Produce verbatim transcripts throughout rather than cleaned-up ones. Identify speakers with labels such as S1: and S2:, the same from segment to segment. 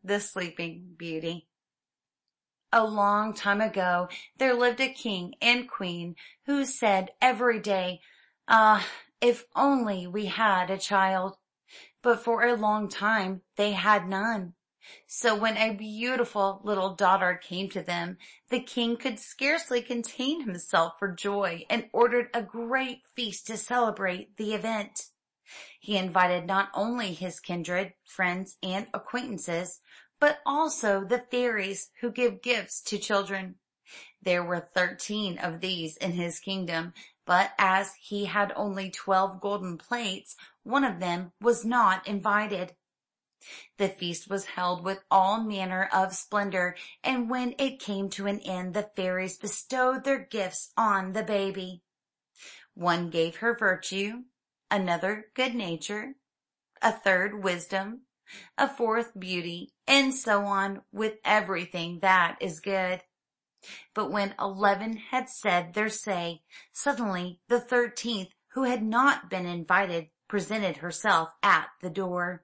S1: The Sleeping Beauty. A long time ago, there lived a king and queen who said every day, "Ah, if only we had a child." But for a long time, they had none. So when a beautiful little daughter came to them, the king could scarcely contain himself for joy and ordered a great feast to celebrate the event. He invited not only his kindred, friends, and acquaintances, but also the fairies who give gifts to children. There were thirteen of these in his kingdom, but as he had only twelve golden plates, one of them was not invited. The feast was held with all manner of splendor, and when it came to an end, the fairies bestowed their gifts on the baby. One gave her virtue, another good nature, a third wisdom, a fourth beauty, and so on with everything that is good. But when eleven had said their say, suddenly the thirteenth, who had not been invited, presented herself at the door.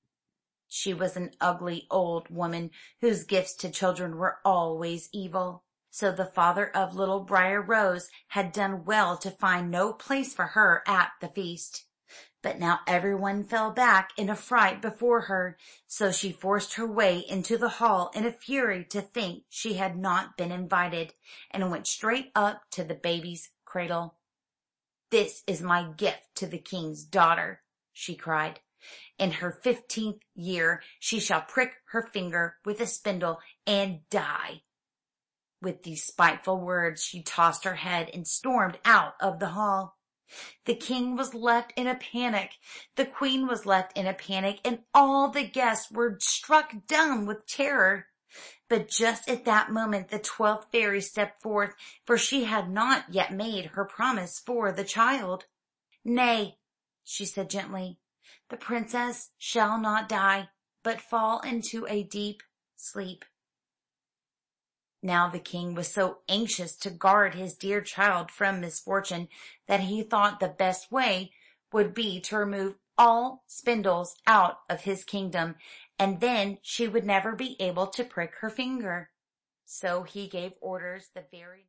S1: She was an ugly old woman whose gifts to children were always evil. So the father of little Briar Rose had done well to find no place for her at the feast. But now everyone fell back in a fright before her, so she forced her way into the hall in a fury to think she had not been invited, and went straight up to the baby's cradle. "This is my gift to the king's daughter," she cried. "In her fifteenth year she shall prick her finger with a spindle and die." With these spiteful words she tossed her head and stormed out of the hall. The king was left in a panic, the queen was left in a panic, and all the guests were struck dumb with terror. But just at that moment the twelfth fairy stepped forth, for she had not yet made her promise for the child. "Nay," she said gently, "the princess shall not die, but fall into a deep sleep." Now the king was so anxious to guard his dear child from misfortune that he thought the best way would be to remove all spindles out of his kingdom, and then she would never be able to prick her finger. So he gave orders the very